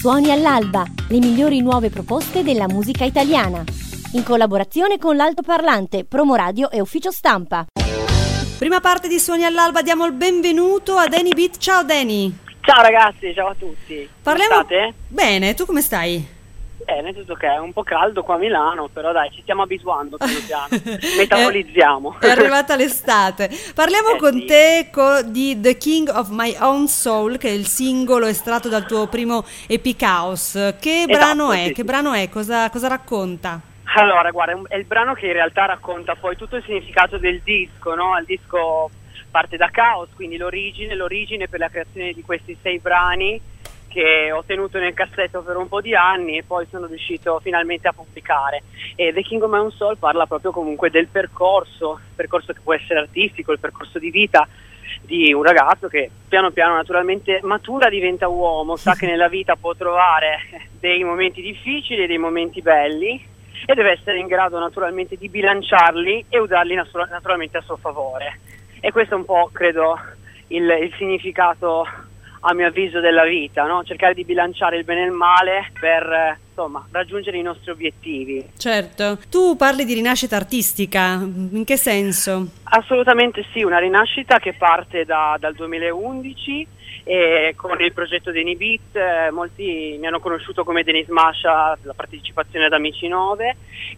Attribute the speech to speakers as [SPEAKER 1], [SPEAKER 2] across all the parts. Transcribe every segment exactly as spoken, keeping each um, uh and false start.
[SPEAKER 1] Suoni all'alba, le migliori nuove proposte della musica italiana. In collaborazione con l'Altoparlante, Promoradio e Ufficio Stampa.
[SPEAKER 2] Prima parte di Suoni all'alba, diamo il benvenuto a Danny Beat. Ciao Danny.
[SPEAKER 3] Ciao ragazzi, ciao a tutti.
[SPEAKER 2] Parliamo...
[SPEAKER 3] Come state?
[SPEAKER 2] Bene, tu come stai?
[SPEAKER 3] Bene, tutto ok, è un po' caldo qua a Milano, però dai, ci stiamo abituando piano piano, metabolizziamo.
[SPEAKER 2] È arrivata l'estate. Parliamo
[SPEAKER 3] eh,
[SPEAKER 2] con
[SPEAKER 3] sì.
[SPEAKER 2] te co- di The King of My Own Soul, che è il singolo estratto dal tuo primo Epic House. Che
[SPEAKER 3] Esatto,
[SPEAKER 2] brano è?
[SPEAKER 3] sì,
[SPEAKER 2] Che
[SPEAKER 3] sì.
[SPEAKER 2] brano è? Cosa, cosa racconta?
[SPEAKER 3] Allora, guarda, è, un- è il brano che in realtà racconta poi tutto il significato del disco, no? Il disco parte da Chaos, quindi l'origine, l'origine per la creazione di questi sei brani che ho tenuto nel cassetto per un po' di anni e poi sono riuscito finalmente a pubblicare. E The King of My Own Soul parla proprio comunque del percorso, percorso che può essere artistico, il percorso di vita di un ragazzo che piano piano naturalmente matura, diventa uomo, sa che nella vita può trovare dei momenti difficili e dei momenti belli e deve essere in grado naturalmente di bilanciarli e usarli natura- naturalmente a suo favore. E questo è un po', credo, il, il significato, a mio avviso, della vita, no? Cercare di bilanciare il bene e il male per eh, insomma raggiungere i nostri obiettivi.
[SPEAKER 2] Certo. Tu parli di rinascita artistica, in che senso?
[SPEAKER 3] Assolutamente sì, una rinascita che parte da, dal duemilaundici e con il progetto Danny Beat. Eh, molti mi hanno conosciuto come Denis Masha, la partecipazione ad Amici nove,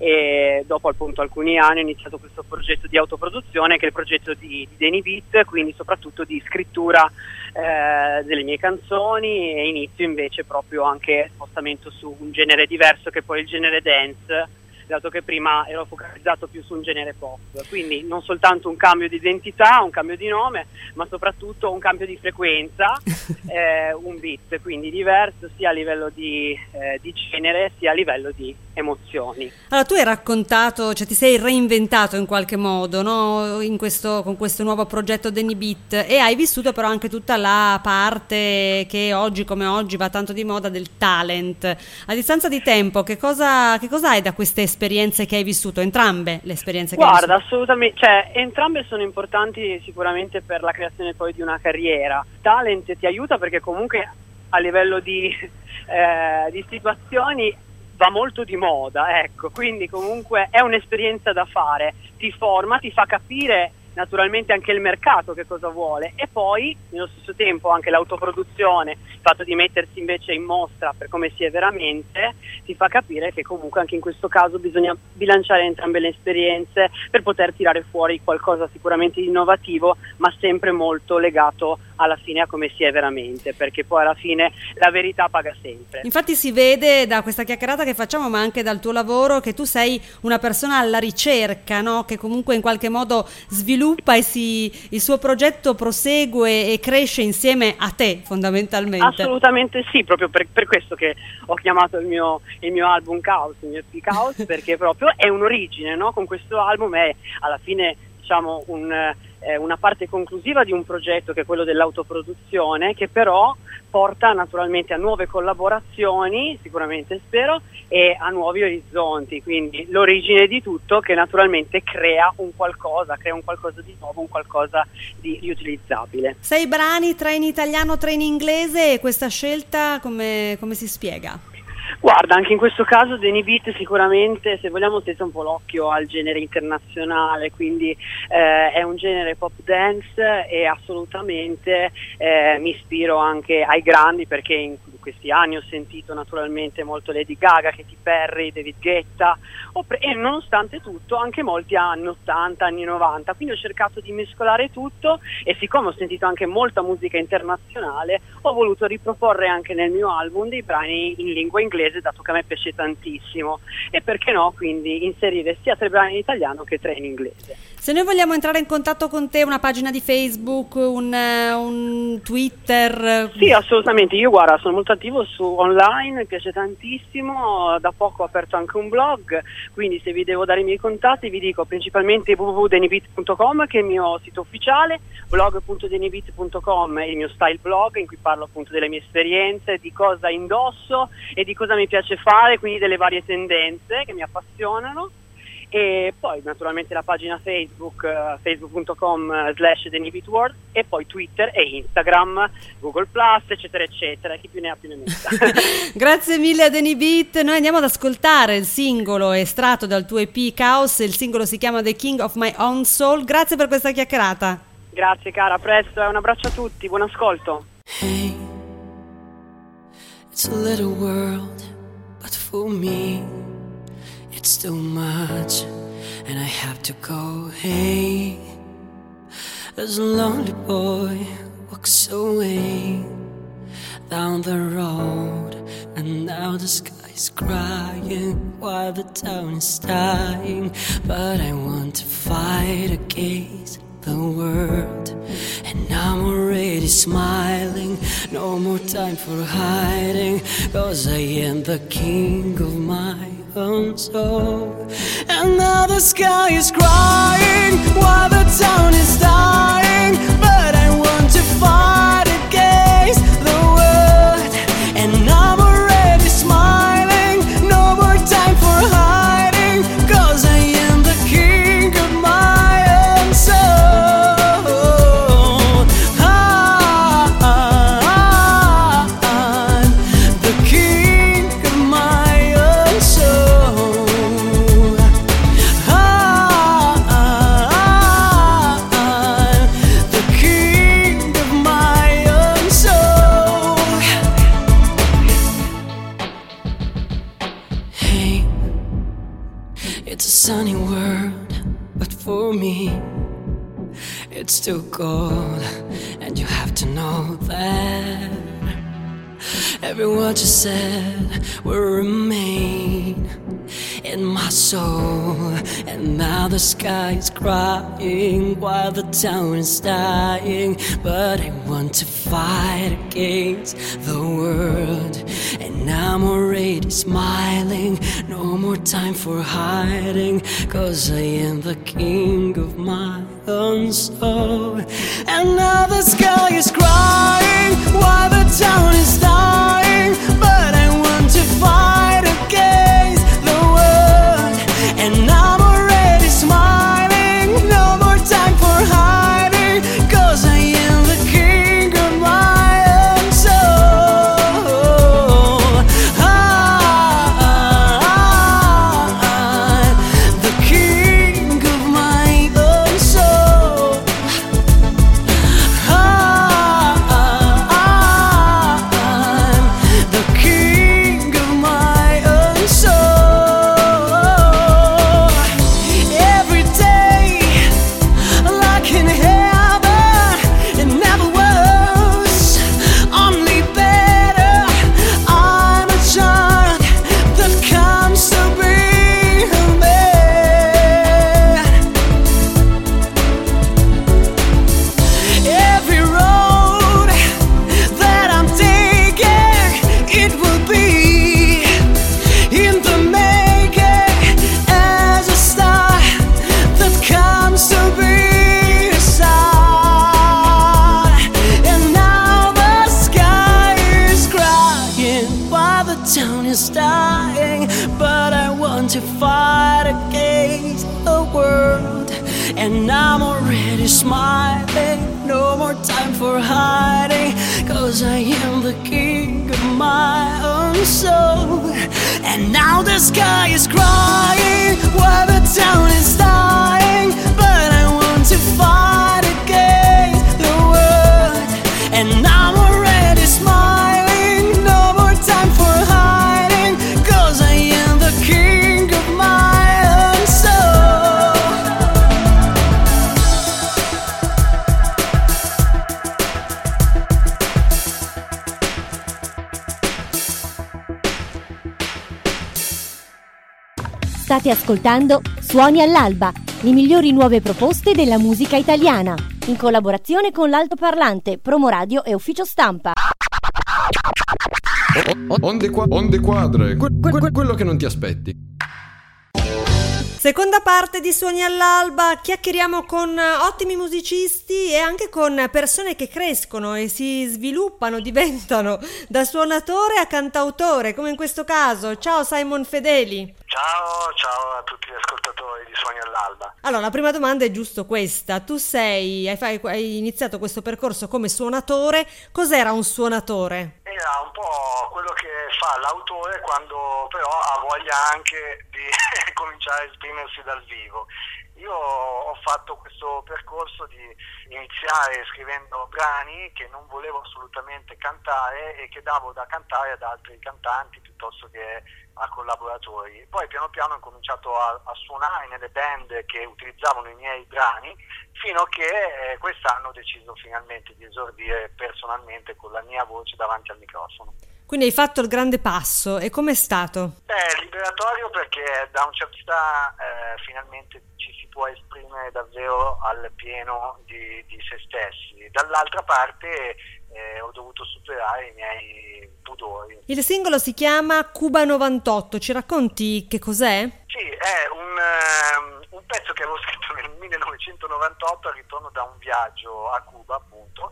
[SPEAKER 3] e dopo appunto alcuni anni ho iniziato questo progetto di autoproduzione che è il progetto di, di Danny Beat, quindi soprattutto di scrittura eh, delle mie canzoni, e inizio invece proprio anche spostamento su un genere diverso che è poi il genere dance, dato che prima ero focalizzato più su un genere pop, quindi non soltanto un cambio di identità, un cambio di nome, ma soprattutto un cambio di frequenza, eh, un beat quindi diverso sia a livello di, eh, di genere sia a livello di emozioni.
[SPEAKER 2] Allora, tu hai raccontato, cioè ti sei reinventato in qualche modo, no? In questo, con questo nuovo progetto Danny Beat, e hai vissuto però anche tutta la parte che oggi come oggi va tanto di moda del talent. A distanza di tempo, che cosa, che cosa hai da queste esperienze che hai vissuto? Entrambe le esperienze che
[SPEAKER 3] Guarda,
[SPEAKER 2] hai vissuto?
[SPEAKER 3] assolutamente, cioè entrambe sono importanti sicuramente per la creazione poi di una carriera. Talent ti aiuta perché comunque a livello di, eh, di situazioni va molto di moda, ecco, quindi comunque è un'esperienza da fare, ti forma, ti fa capire naturalmente anche il mercato che cosa vuole, e poi nello stesso tempo anche l'autoproduzione, il fatto di mettersi invece in mostra per come si è veramente, ti fa capire che comunque anche in questo caso bisogna bilanciare entrambe le esperienze per poter tirare fuori qualcosa sicuramente di innovativo, ma sempre molto legato alla fine a come si è veramente, perché poi alla fine la verità paga sempre.
[SPEAKER 2] Infatti si vede da questa chiacchierata che facciamo, ma anche dal tuo lavoro, che tu sei una persona alla ricerca, no? Che comunque in qualche modo sviluppa e si, il suo progetto prosegue e cresce insieme a te, fondamentalmente.
[SPEAKER 3] Assolutamente sì, proprio per, per questo che ho chiamato il mio, il mio album Chaos, il mio Epic House, perché proprio è un'origine, no? Con questo album è alla fine, diciamo, un, eh, una parte conclusiva di un progetto che è quello dell'autoproduzione, che però porta naturalmente a nuove collaborazioni, sicuramente spero, e a nuovi orizzonti, quindi l'origine di tutto che naturalmente crea un qualcosa, crea un qualcosa di nuovo, un qualcosa di riutilizzabile.
[SPEAKER 2] Sei brani, tre in italiano, tre in inglese, e questa scelta come, come si spiega?
[SPEAKER 3] Guarda, anche in questo caso Danny Beat sicuramente, se vogliamo, stessa un po' l'occhio al genere internazionale, quindi eh, è un genere pop dance e assolutamente eh, mi ispiro anche ai grandi, perché in questi anni ho sentito naturalmente molto Lady Gaga, Katy Perry, David Guetta, ho pre- e nonostante tutto anche molti anni ottanta, anni novanta, quindi ho cercato di mescolare tutto, e siccome ho sentito anche molta musica internazionale ho voluto riproporre anche nel mio album dei brani in lingua inglese, dato che a me piace tantissimo, e perché no quindi inserire sia tre brani in italiano che tre in inglese.
[SPEAKER 2] Se noi vogliamo entrare in contatto con te, una pagina di Facebook, un, un Twitter?
[SPEAKER 3] Sì, assolutamente, io guarda sono molto attivo su online, mi piace tantissimo, da poco ho aperto anche un blog, quindi se vi devo dare i miei contatti vi dico principalmente w w w punto danny beat punto com, che è il mio sito ufficiale, blog punto danny beat punto com è il mio style blog in cui parlo appunto delle mie esperienze, di cosa indosso e di cosa mi piace fare, quindi delle varie tendenze che mi appassionano. e poi naturalmente la pagina Facebook, uh, facebook punto com slash The Nibit World, e poi Twitter e Instagram, Google Plus, eccetera eccetera, chi più ne ha più ne metta.
[SPEAKER 2] Grazie mille a The Nibit. Noi andiamo ad ascoltare il singolo estratto dal tuo E P Chaos, il singolo si chiama The King of My Own Soul. Grazie per questa chiacchierata.
[SPEAKER 3] Grazie cara, a presto e un abbraccio a tutti, buon ascolto.
[SPEAKER 4] Hey, it's a little world, but for me it's too much, and I have to go. Hey, there's a lonely boy walks away down the road, and now the sky's crying while the town is dying. But I want to fight against the world, and I'm already smiling. No more time for hiding, 'cause I am the king of my own soul. And now the sky is crying while the town is dying. But I want to fight against the world, and I'm already smiling. No more time for hiding, 'cause I am the king of my own soul. Ah, ah, ah, I'm the king of my own soul. Ah, ah, ah, I'm the king of my own soul. Hey, it's a sunny world, but for me it's too cold, and you have to know that every word you said will remain in my soul. And now the sky is crying while the town is dying. But I want to fight against the world, and I'm already smiling. No more time for hiding, 'cause I am the king of my own soul. And now the sky is crying while the town is dying. But I want to fight against the world, and I'm already smiling. No more time for hiding, 'cause I am the king of my own soul. Ah, ah, ah, I'm the king of my own soul. Ah, ah, ah, I'm the king of my own soul. Every day, like in heaven, it never was, only better. I'm a child that comes to be a man. Every road that I'm taking, it will be in the making, as a star that comes to be a star. And now the sky is crying while the town is dying. But I want to fight against the world, and I'm already smiling. No more time for hiding, 'cause I am the king of my own soul. And now the sky is crying while the town is dying. But I want to fight against the world, and I'm already smiling. No more time for hiding, 'cause I am the king of my own soul.
[SPEAKER 1] State ascoltando Suoni all'alba, le migliori nuove proposte della musica italiana, in collaborazione con l'Altoparlante, Promo Radio e Ufficio Stampa.
[SPEAKER 5] Onde, qua- onde quadre, que- que- quello che non ti aspetti.
[SPEAKER 2] Seconda parte di Suoni all'alba, chiacchieriamo con ottimi musicisti e anche con persone che crescono e si sviluppano, diventano da suonatore a cantautore, come in questo caso. Ciao Simon Fedeli.
[SPEAKER 6] Ciao, ciao a tutti gli ascoltatori di Suoni all'Alba.
[SPEAKER 2] Allora, la prima domanda è giusto questa. Tu sei, hai, fai- hai iniziato questo percorso come suonatore. Cos'era un suonatore?
[SPEAKER 6] Era un po' quello che fa l'autore quando però ha voglia anche di cominciare a esprimersi dal vivo. Io ho fatto questo percorso di iniziare scrivendo brani che non volevo assolutamente cantare e che davo da cantare ad altri cantanti piuttosto che a collaboratori. Poi piano piano ho cominciato a, a suonare nelle band che utilizzavano i miei brani, fino a che eh, quest'anno ho deciso finalmente di esordire personalmente con la mia voce davanti al microfono.
[SPEAKER 2] Quindi hai fatto il grande passo, e com'è stato?
[SPEAKER 6] Beh, liberatorio perché da un certo punto eh, finalmente ci si può esprimere davvero al pieno di, di se stessi. Dall'altra parte eh, ho dovuto superare i miei pudori.
[SPEAKER 2] Il singolo si chiama Cuba novantotto, ci racconti che cos'è?
[SPEAKER 6] Sì, è un, um, un pezzo che avevo scritto nel millenovecentonovantotto al ritorno da un viaggio a Cuba, appunto,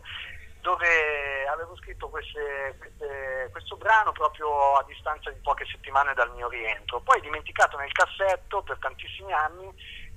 [SPEAKER 6] dove avevo scritto queste, queste, questo brano proprio a distanza di poche settimane dal mio rientro, poi dimenticato nel cassetto per tantissimi anni,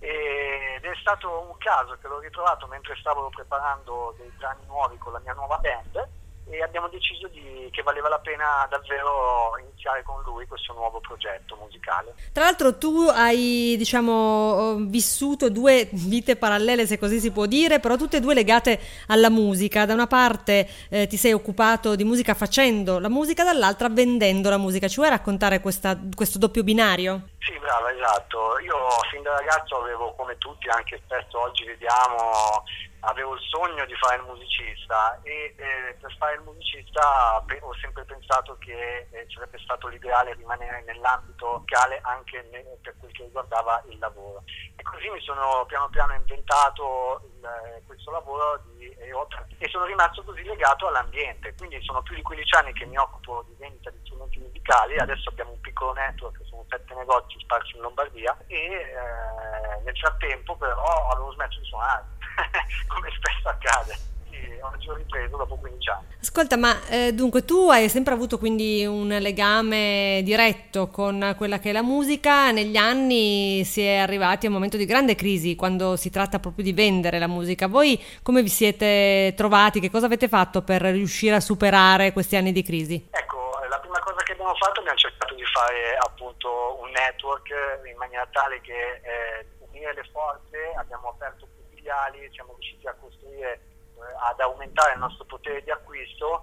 [SPEAKER 6] ed è stato un caso che l'ho ritrovato mentre stavo preparando dei brani nuovi con la mia nuova band, e abbiamo deciso di, che valeva la pena davvero iniziare con lui questo nuovo progetto musicale.
[SPEAKER 2] Tra l'altro tu hai, diciamo, vissuto due vite parallele, se così si può dire, però tutte e due legate alla musica. Da una parte eh, ti sei occupato di musica facendo la musica, dall'altra vendendo la musica. Ci vuoi raccontare questa, questo doppio binario?
[SPEAKER 6] Sì, brava, esatto. Io fin da ragazzo avevo, come tutti, anche spesso oggi vediamo, avevo il sogno di fare il musicista, e eh, per fare il musicista pe- ho sempre pensato che eh, sarebbe stato l'ideale rimanere nell'ambito musicale anche ne- per quel che riguardava il lavoro. E così mi sono piano piano inventato il, eh, questo lavoro di, e, ho, e sono rimasto così legato all'ambiente. Quindi sono più di quindici anni che mi occupo di vendita di strumenti musicali. Adesso abbiamo un piccolo network, sono sette negozi sparsi in Lombardia, e eh, nel frattempo però avevo smesso di suonare come spesso accade. Sì, oggi ho ripreso dopo quindici anni.
[SPEAKER 2] Ascolta, ma eh, dunque tu hai sempre avuto quindi un legame diretto con quella che è la musica. Negli anni si è arrivati a un momento di grande crisi quando si tratta proprio di vendere la musica. Voi come vi siete trovati? Che cosa avete fatto per riuscire a superare questi anni di crisi?
[SPEAKER 6] Ecco, la prima cosa che abbiamo fatto, abbiamo cercato di fare appunto un network in maniera tale che eh, unire le forze, abbiamo aperto più filiali, siamo riusciti a costruire, ad aumentare il nostro potere di acquisto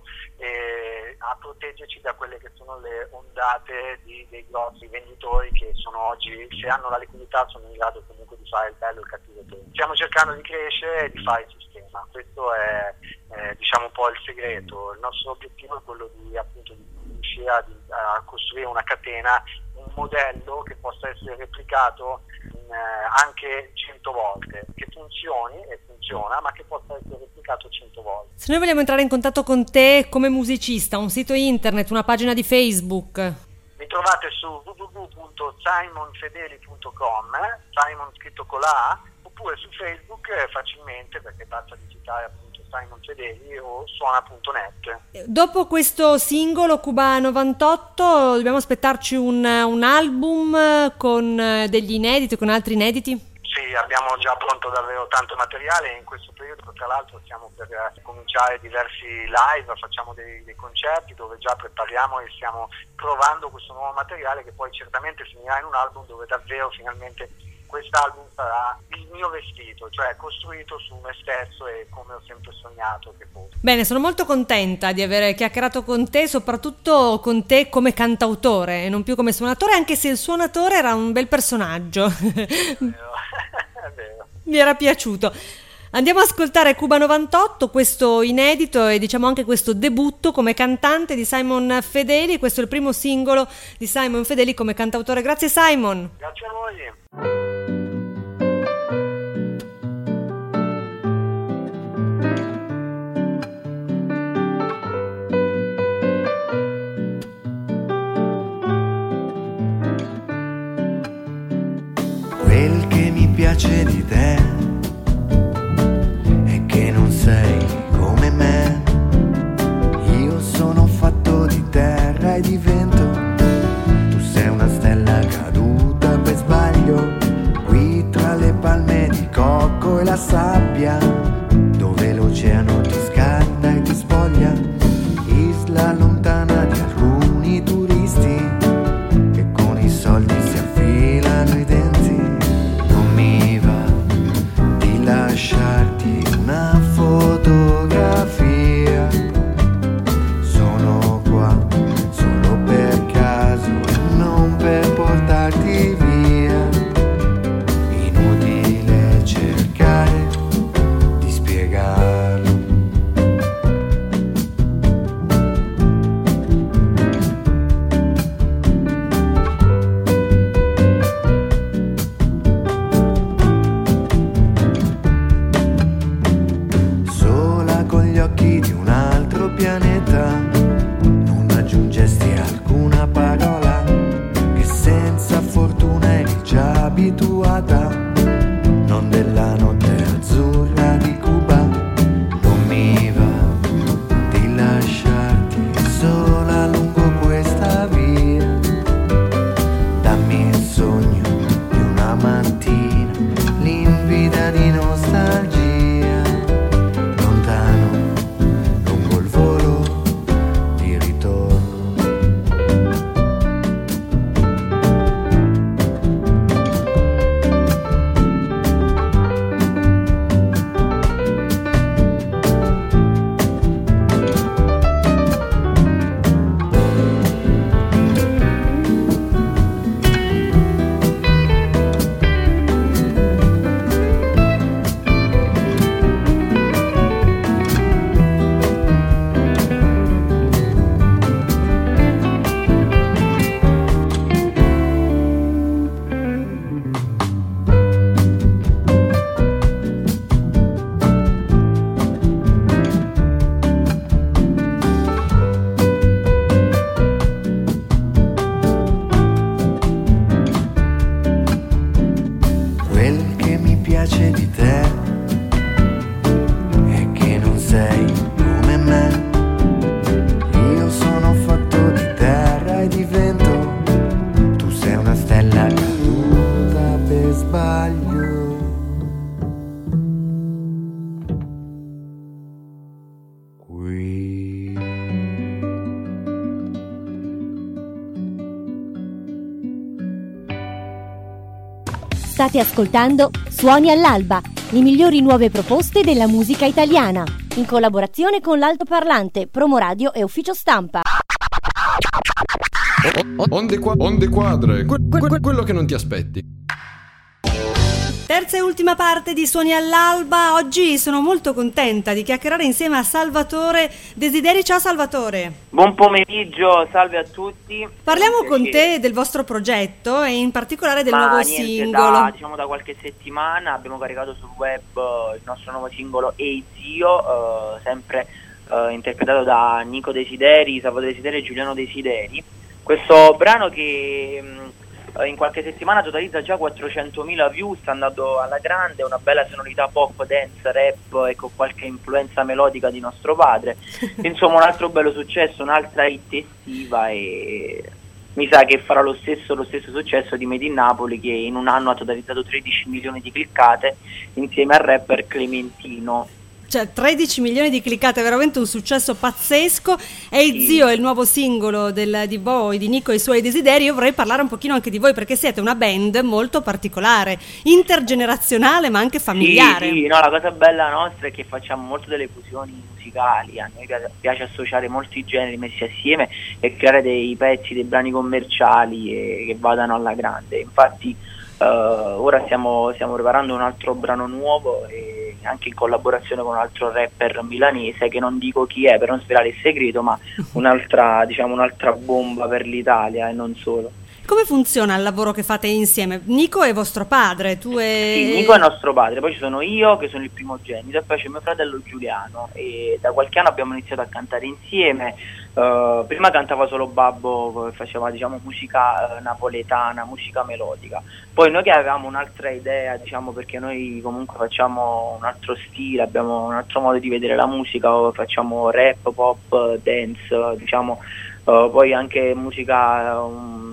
[SPEAKER 6] e a proteggerci da quelle che sono le ondate di, dei grossi venditori che sono oggi, se hanno la liquidità, sono in grado comunque di fare il bello e il cattivo tempo. Stiamo cercando di crescere e di fare il sistema, questo è eh, diciamo un po' il segreto. Il nostro obiettivo è quello di appunto di riuscire a, a costruire una catena, un modello che possa essere replicato in, eh, anche cento volte, che funzioni e funziona, ma che possa essere replicato cento volte.
[SPEAKER 2] Se noi vogliamo entrare in contatto con te come musicista, un sito internet, una pagina di Facebook?
[SPEAKER 6] Mi trovate su w w w punto simon fedeli punto com, Simon scritto con la A, oppure su Facebook eh, facilmente, perché basta digitare appunto Simon Fedeli o suona punto net.
[SPEAKER 2] Dopo questo singolo Cuba novantotto dobbiamo aspettarci un, un album con degli inediti, con altri inediti?
[SPEAKER 6] Sì, abbiamo già pronto davvero tanto materiale e in questo periodo tra l'altro stiamo per cominciare diversi live, facciamo dei, dei concerti dove già prepariamo e stiamo provando questo nuovo materiale che poi certamente finirà in un album dove davvero finalmente quest'album sarà il mio vestito, cioè costruito su me stesso e come ho sempre sognato che fosse.
[SPEAKER 2] Bene, sono molto contenta di aver chiacchierato con te, soprattutto con te come cantautore e non più come suonatore, anche se il suonatore era un bel personaggio.
[SPEAKER 6] È vero, è vero.
[SPEAKER 2] Mi era piaciuto. Andiamo ad ascoltare Cuba novantotto, questo inedito e diciamo anche questo debutto come cantante di Simon Fedeli. Questo è il primo singolo di Simon Fedeli come cantautore. Grazie Simon.
[SPEAKER 6] Grazie a voi.
[SPEAKER 7] Quel che mi piace di te è che non sei come me. Io sono fatto di terra e di vento, tu sei una stella caduta la sabbia, dove l'oceano ti scanna e ti spoglia, isla lontana di alcuni turisti che con i soldi si affilano i denti. Non mi va di lasciarti una fotografia, sono qua solo per caso e non per portarti via. Inutile cercare di spiegarlo. Sola con gli occhi di un altro pianeta, non aggiungesti alcuna parola, che senza fortuna eri già abituata, non della notte azzurra di Cuba. Non mi va di lasciarti sola lungo questa via, dammi il sogno di una mattina limpida di nostalgia, lontano lungo il volo di ritorno. Quel che mi piace di te è che non sei come me. Io sono fatto di terra e di vento, tu sei una stella caduta per sbaglio. Qui
[SPEAKER 1] State ascoltando Suoni all'alba, le migliori nuove proposte della musica italiana, in collaborazione con l'Altoparlante, Promoradio e Ufficio Stampa.
[SPEAKER 5] Onde, qua- onde quadre, que- que- quello che non ti aspetti.
[SPEAKER 2] Terza e ultima parte di Suoni all'alba. Oggi sono molto contenta di chiacchierare insieme a Salvatore Desideri. Ciao Salvatore.
[SPEAKER 8] Buon pomeriggio, salve a tutti.
[SPEAKER 2] Parliamo con te del vostro progetto e in particolare del
[SPEAKER 8] Ma
[SPEAKER 2] nuovo
[SPEAKER 8] niente,
[SPEAKER 2] singolo.
[SPEAKER 8] Da, diciamo da qualche settimana abbiamo caricato sul web uh, il nostro nuovo singolo Ehi Zio, uh, sempre uh, interpretato da Nico Desideri, Salvatore Desideri e Giuliano Desideri. Questo brano che mh, in qualche settimana totalizza già quattrocentomila view, sta andando alla grande, una bella sonorità pop, dance, rap e con qualche influenza melodica di nostro padre. Insomma, un altro bello successo, un'altra hit estiva, e mi sa che farà lo stesso, lo stesso successo di Made in Napoli, che in un anno ha totalizzato tredici milioni di cliccate insieme al rapper Clementino.
[SPEAKER 2] Cioè tredici milioni di cliccate, veramente un successo pazzesco. Ehi
[SPEAKER 8] Sì.
[SPEAKER 2] Zio è il nuovo singolo del, di voi, di Nico e i suoi desideri. Io vorrei parlare un pochino anche di voi, perché siete una band molto particolare, intergenerazionale ma anche familiare.
[SPEAKER 8] Sì, sì, no, la cosa bella nostra è che facciamo molto delle fusioni musicali, a noi piace, piace associare molti generi messi assieme e creare dei pezzi, dei brani commerciali e, che vadano alla grande. Infatti uh, ora stiamo, stiamo preparando un altro brano nuovo, e anche in collaborazione con un altro rapper milanese che non dico chi è per non svelare il segreto, ma un'altra, diciamo, un'altra bomba per l'Italia e non solo.
[SPEAKER 2] Come funziona il lavoro che fate insieme? Nico è vostro padre, tu e...
[SPEAKER 8] Sì, Nico è nostro padre, poi ci sono io che sono il primogenito e poi c'è mio fratello Giuliano, e da qualche anno abbiamo iniziato a cantare insieme. Uh, prima cantava solo Babbo, faceva, diciamo, musica uh, napoletana, musica melodica. Poi noi che avevamo un'altra idea, diciamo, perché noi comunque facciamo un altro stile, abbiamo un altro modo di vedere la musica, facciamo rap, pop, dance, diciamo, uh, poi anche musica um,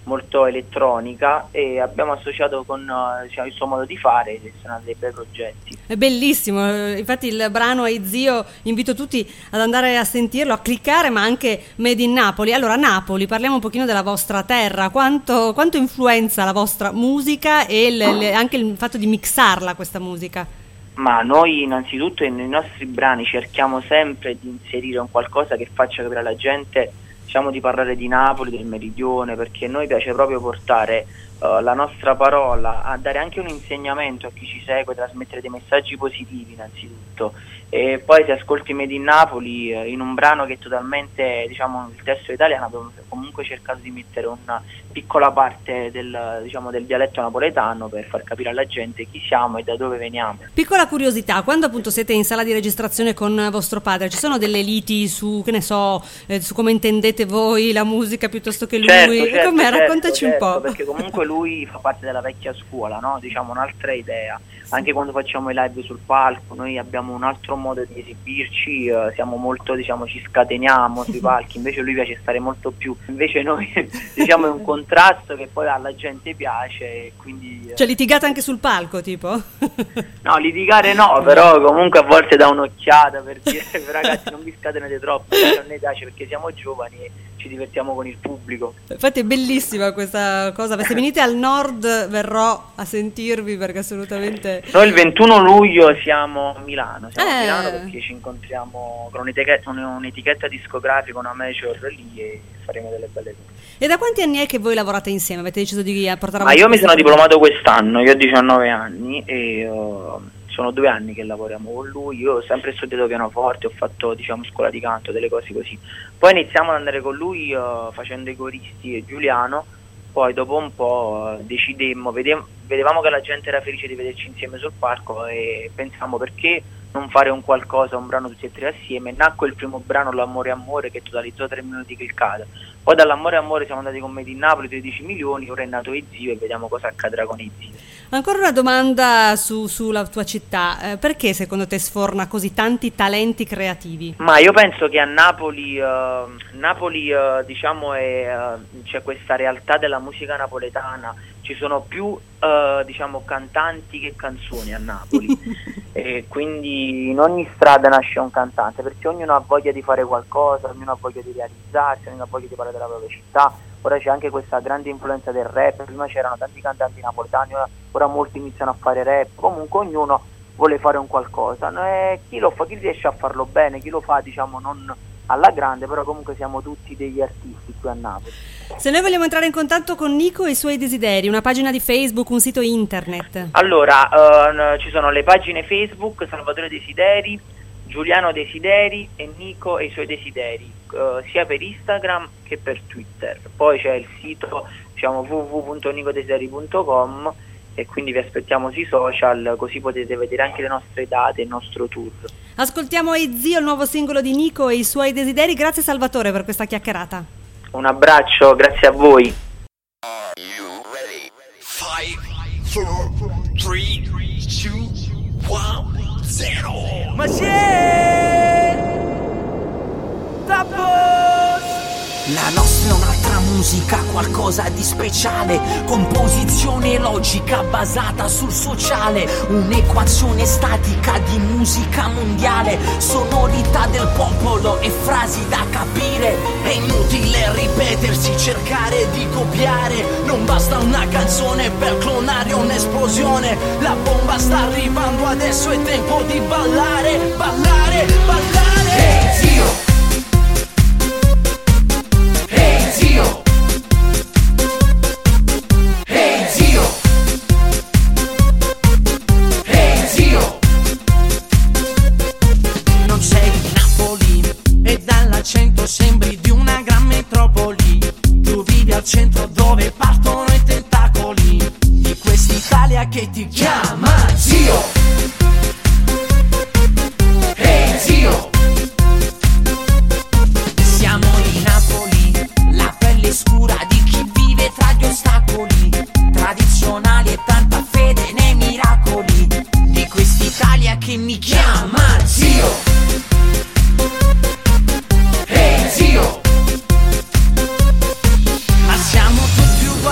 [SPEAKER 8] molto elettronica, e abbiamo associato con uh, diciamo, il suo modo di fare, e sono dei bei progetti.
[SPEAKER 2] È bellissimo, infatti il brano Ehi Zio, invito tutti ad andare a sentirlo, a cliccare, ma anche Made in Napoli. Allora, Napoli, parliamo un pochino della vostra terra, quanto, quanto influenza la vostra musica e le, le, anche il fatto di mixarla questa musica?
[SPEAKER 8] Ma noi innanzitutto nei nostri brani cerchiamo sempre di inserire un qualcosa che faccia capire alla gente, diciamo, di parlare di Napoli, del meridione, perché a noi piace proprio portare uh, la nostra parola, a dare anche un insegnamento a chi ci segue, trasmettere dei messaggi positivi innanzitutto, e poi se ascolti Made in Napoli uh, in un brano che è totalmente, diciamo, il testo italiano, abbiamo comunque cercato di mettere una piccola parte del, diciamo, del dialetto napoletano per far capire alla gente chi siamo e da dove veniamo.
[SPEAKER 2] Piccola curiosità, quando appunto siete in sala di registrazione con vostro padre, ci sono delle liti su, che ne so, eh, su come intendete voi la musica piuttosto che lui?
[SPEAKER 8] Certo, certo,
[SPEAKER 2] Com'è?
[SPEAKER 8] certo,
[SPEAKER 2] Raccontaci
[SPEAKER 8] certo,
[SPEAKER 2] un po'.
[SPEAKER 8] Perché comunque lui fa parte della vecchia scuola, no? Diciamo un'altra idea. Anche quando facciamo i live sul palco, noi abbiamo un altro modo di esibirci, eh, siamo molto, diciamo, ci scateniamo sui palchi, invece lui piace stare molto più, invece noi diciamo è un contrasto che poi alla gente piace, e quindi... Eh...
[SPEAKER 2] Cioè litigate anche sul palco, tipo?
[SPEAKER 8] No, litigare no, però comunque a volte dà un'occhiata per dire ragazzi non vi scatenate troppo, a noi piace perché siamo giovani e ci divertiamo con il pubblico.
[SPEAKER 2] Infatti è bellissima questa cosa, se venite al nord verrò a sentirvi perché assolutamente...
[SPEAKER 8] Noi il ventuno luglio siamo a Milano, siamo
[SPEAKER 2] eh.
[SPEAKER 8] a Milano perché ci incontriamo con un'etichetta, un'etichetta discografica, una major lì, e faremo delle belle cose.
[SPEAKER 2] E da quanti anni è che voi lavorate insieme? Avete deciso di portare avanti?
[SPEAKER 8] Ma io mi sono
[SPEAKER 2] cosa?
[SPEAKER 8] diplomato quest'anno, io ho diciannove anni e uh, sono due anni che lavoriamo con lui. Io ho sempre studiato pianoforte, ho fatto, diciamo, scuola di canto, delle cose così. Poi iniziamo ad andare con lui uh, facendo i coristi e Giuliano. Poi dopo un po' uh, decidemmo, vedem- vedevamo che la gente era felice di vederci insieme sul palco e pensavamo perché non fare un qualcosa, un brano tutti e tre assieme. Nacque il primo brano, L'amore amore, che totalizzò tre minuti cliccate. Poi dall'amore amore siamo andati con Made in Napoli, tredici milioni, ora è nato Ehi Zio e vediamo cosa accadrà con Ehi Zio.
[SPEAKER 2] Ancora una domanda su, sulla tua città, eh, perché secondo te sforna così tanti talenti creativi?
[SPEAKER 8] Ma io penso che a Napoli, uh, Napoli uh, diciamo è, uh, c'è questa realtà della musica napoletana, ci sono più uh, diciamo cantanti che canzoni a Napoli e quindi in ogni strada nasce un cantante, perché ognuno ha voglia di fare qualcosa, ognuno ha voglia di realizzarsi, ognuno ha voglia di parlare della propria città. Ora c'è anche questa grande influenza del rap, prima c'erano tanti cantanti napoletani, ora, ora molti iniziano a fare rap, comunque ognuno vuole fare un qualcosa, e chi lo fa, chi riesce a farlo bene, chi lo fa, diciamo, non alla grande, però comunque siamo tutti degli artisti qui a Napoli.
[SPEAKER 2] Se noi vogliamo entrare in contatto con Nico e i suoi desideri, una pagina di Facebook, un sito internet?
[SPEAKER 8] Allora, uh, ci sono le pagine Facebook, Salvatore Desideri, Giuliano Desideri e Nico e i suoi desideri, uh, sia per Instagram che per Twitter. Poi c'è il sito, diciamo, w w w punto nicodesideri punto com, e quindi vi aspettiamo sui social, così potete vedere anche le nostre date, il nostro tour.
[SPEAKER 2] Ascoltiamo Ehi Zio, il nuovo singolo di Nico e i suoi desideri. Grazie Salvatore per questa chiacchierata.
[SPEAKER 8] Un abbraccio, grazie a voi.
[SPEAKER 9] Are you ready? five, four, three, two, one, zero.
[SPEAKER 10] La nostra è un'altra musica, qualcosa di speciale, composizione logica basata sul sociale, un'equazione statica di musica mondiale, sonorità del popolo e frasi da capire. È inutile ripetersi, cercare di copiare, non basta una canzone per clonare un'esplosione. La bomba sta arrivando, adesso è tempo di ballare, ballare, ballare. Ehi Zio! Zio, hey zio, hey zio. Non sei di Napoli e dall'accento sembri di una gran metropoli. Tu vivi al centro dove partono i tentacoli di quest'Italia che ti chiama zio. Hey zio. Siamo di Napoli, la pelle scura di chi vive tra gli ostacoli tradizionali e tanta fede nei miracoli di quest'Italia che mi chiama zio. Hey zio. Ma siamo tutti uguali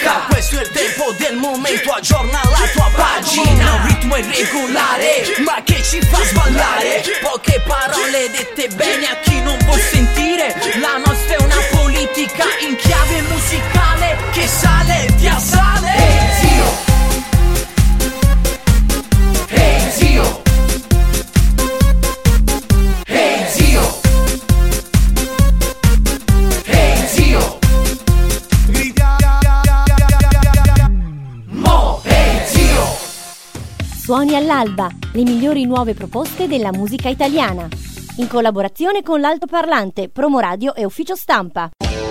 [SPEAKER 10] musica. Questo è il tempo del momento, aggiorna la tua pagina. Un ritmo irregolare, ma che ci fa sballare. Poche parole dette bene a chi non vuol sentire. La nostra è una politica in chiave musicale che sale e ti assale. Hey zio, hey zio, hey zio, hey zio, mo, hey zio.
[SPEAKER 1] Suoni all'alba, le migliori nuove proposte della musica italiana. In collaborazione con l'altoparlante, Promoradio e Ufficio Stampa.